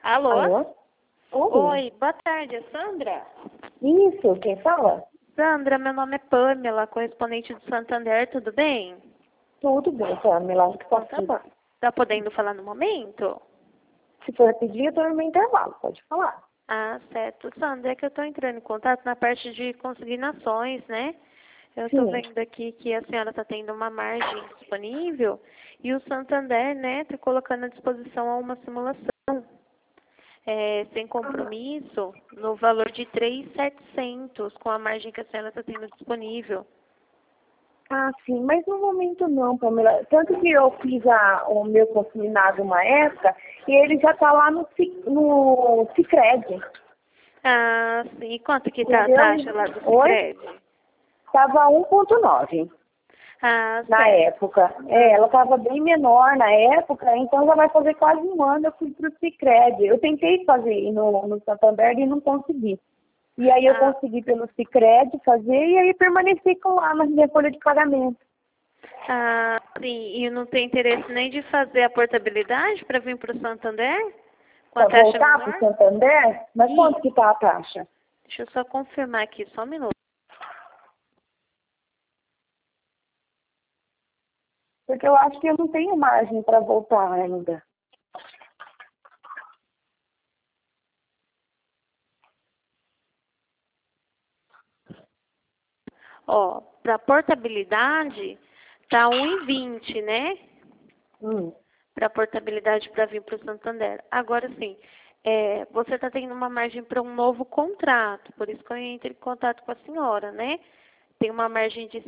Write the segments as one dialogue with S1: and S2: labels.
S1: Alô?
S2: Alô? Oi.
S1: Oi, boa tarde, é Sandra?
S2: Isso, quem fala?
S1: Sandra, meu nome é Pamela, correspondente do Santander, tudo bem?
S2: Tudo bem, Pamela.
S1: Então tá bom. Tá podendo falar no momento?
S2: Se for pedir, eu tô no meu intervalo, pode falar.
S1: Ah, certo. Sandra, é que eu tô entrando em contato na parte de consignações, né? Eu tô
S2: Sim.
S1: vendo aqui que a senhora tá tendo uma margem disponível e o Santander, né, tá colocando à disposição uma simulação. Sem compromisso, no valor de 3.700, com a margem que a senhora está tendo disponível.
S2: Ah, sim, mas no momento não, Pamela. Tanto que eu fiz o meu consignado uma época e ele já tá lá no Sicredi.
S1: Ah, sim. E quanto que tá a
S2: Entendeu?
S1: taxa lá do
S2: Oi?
S1: Sicredi?
S2: Tava 1,9
S1: Ah,
S2: na
S1: certo.
S2: época. Ela estava bem menor na época, então já vai fazer quase um ano eu fui para o Sicredi. Eu tentei fazer no Santander e não consegui. E aí eu
S1: Ah,
S2: consegui pelo Sicredi fazer e aí permaneci com lá na minha folha de pagamento.
S1: sim. E não tem interesse nem de fazer a portabilidade para vir para o Santander? Com a
S2: Para
S1: taxa
S2: voltar para o
S1: menor?
S2: Santander, mas quanto que tá a taxa?
S1: Deixa eu só confirmar aqui, só um minuto.
S2: Porque eu acho que eu não tenho margem para voltar ainda.
S1: Ó, para portabilidade, tá 1,20, né?
S2: Hum.
S1: Para portabilidade para vir para o Santander. Agora sim, você está tendo uma margem para um novo contrato, por isso que eu entrei em contato com a senhora, né? Tem uma margem de R$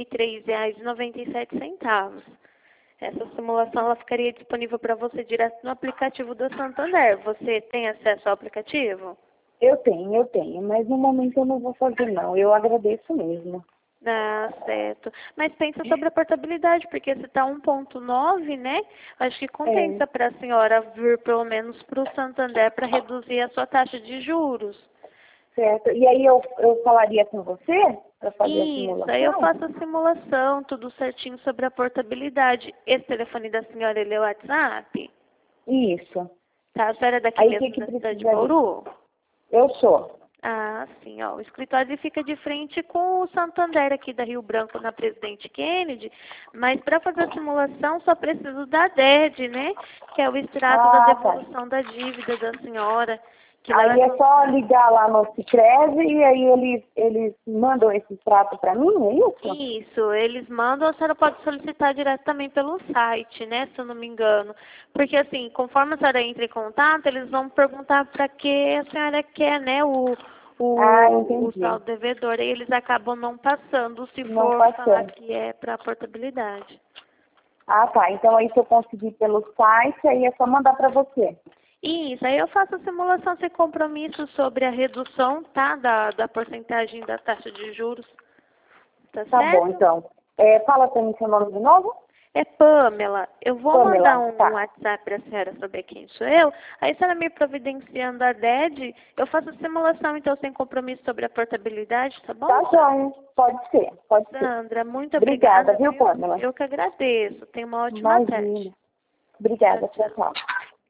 S1: 73,97. Essa simulação ela ficaria disponível para você direto no aplicativo do Santander. Você tem acesso ao aplicativo?
S2: Eu tenho, mas no momento eu não vou fazer não. Eu agradeço mesmo.
S1: Ah, certo. Mas pensa sobre a portabilidade, porque se está 1,9, né? Acho que
S2: É,
S1: compensa para a senhora vir pelo menos para o Santander para reduzir a sua taxa de juros.
S2: certo. E aí eu falaria com você para fazer a
S1: Isso, aí eu
S2: simulação?
S1: faço a simulação, tudo certinho sobre a portabilidade. Esse telefone da senhora, ele é o WhatsApp?
S2: Isso.
S1: Tá, a senhora é daqui
S2: Aí o que
S1: mesmo
S2: que
S1: da cidade de
S2: precisaria?
S1: Bauru?
S2: Eu sou.
S1: Ah, sim, ó. O escritório ele fica de frente com o Santander aqui da Rio Branco, na Presidente Kennedy, mas para fazer a simulação só preciso da DED, né? Que é o extrato da
S2: Ah, tá.
S1: devolução da dívida da senhora, que lá
S2: Aí
S1: vai
S2: é só
S1: constar.
S2: ligar lá no Sicredi e aí eles mandam esse extrato para mim, é isso?
S1: Isso, eles mandam, a senhora pode solicitar direto também pelo site, né, se eu não me engano. Porque assim, conforme a senhora entra em contato, eles vão perguntar para que a senhora quer, né,
S2: Ah,
S1: o
S2: entendi.
S1: saldo devedor, e eles acabam não passando se
S2: Não
S1: for falar
S2: passando.
S1: que é para portabilidade.
S2: Ah, tá. Então aí se eu conseguir pelo site, aí é só mandar para você.
S1: Isso, aí eu faço a simulação sem compromisso sobre a redução, tá, da porcentagem da taxa de juros, tá
S2: Tá bom,
S1: certo?
S2: então. Fala para mim seu nome de novo?
S1: É Pamela, eu vou mandar
S2: Pamela,
S1: um
S2: tá.
S1: WhatsApp para a senhora saber quem sou eu. Aí, se ela me providenciando a DED, eu faço a simulação, então, sem compromisso sobre a portabilidade, tá bom,
S2: Tá
S1: Sandra?
S2: joia. Pode ser, pode ser.
S1: Sandra, muito
S2: Obrigada,
S1: obrigada,
S2: viu,
S1: viu?
S2: Pamela?
S1: Eu que agradeço. Tenha uma ótima tarde.
S2: Imagina.
S1: Tchau,
S2: Obrigada, tchau,
S1: tchau.
S2: tchau.